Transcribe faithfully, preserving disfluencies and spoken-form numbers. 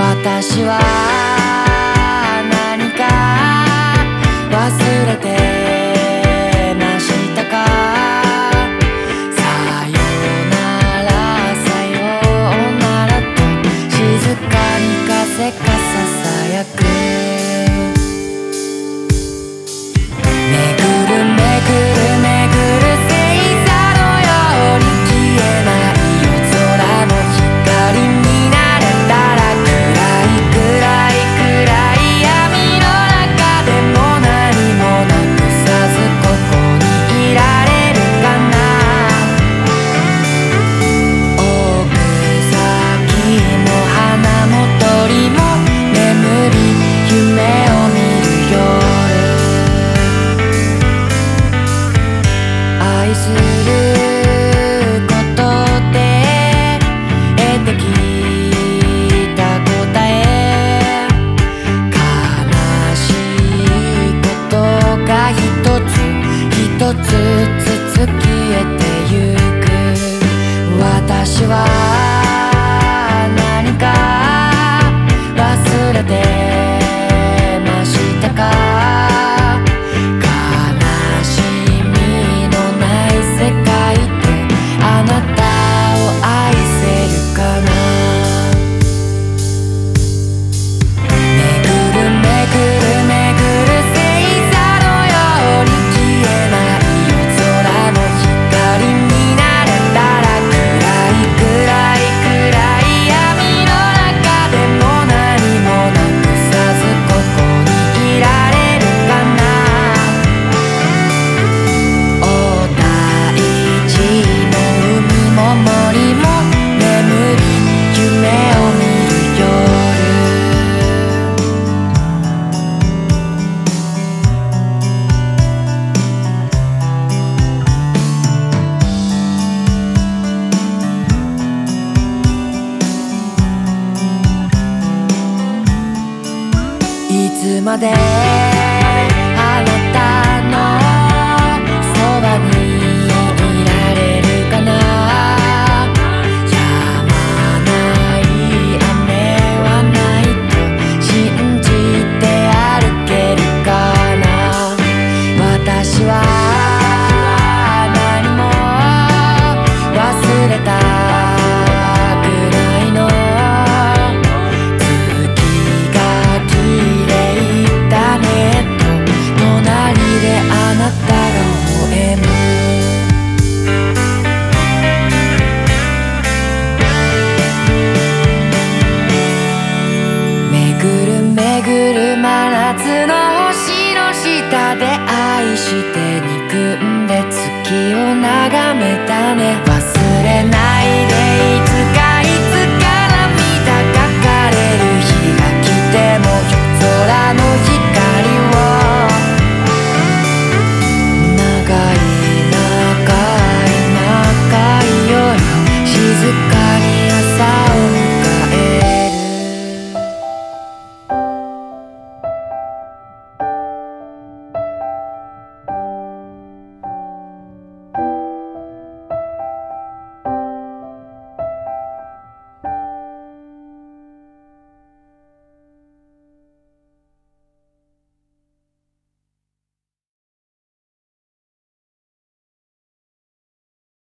私は何か忘れてましたか。さよならさよならと静かに風がささやく。めぐるめぐるめぐる星座のように消えない夜空の光になれたら、暗い暗い暗い闇の中でも何もなくさずここにいられるかな。奥崎も花も鳥も眠り夢を見る夜、愛することで得てきた答え、悲しいことが一つ一つずつ消えてゆく。私は何か忘れてましたか。悲しみのない世界であなたを愛せるかな。めぐるめぐるめぐる星座のように消えない夜空の光になれたら、暗い暗い暗い闇の中でも何もなくさずここにいられるかな。お大地も海も森も眠り夢を見る夜、いつまであなたのそばにいられるかな。止まない雨はないと信じて歩けるかな。私は何も忘れたくないの。月が綺麗だねと隣であなたが微笑む。めぐるめぐる真夏の星の下で愛して憎んで月を眺めたね。忘れないでい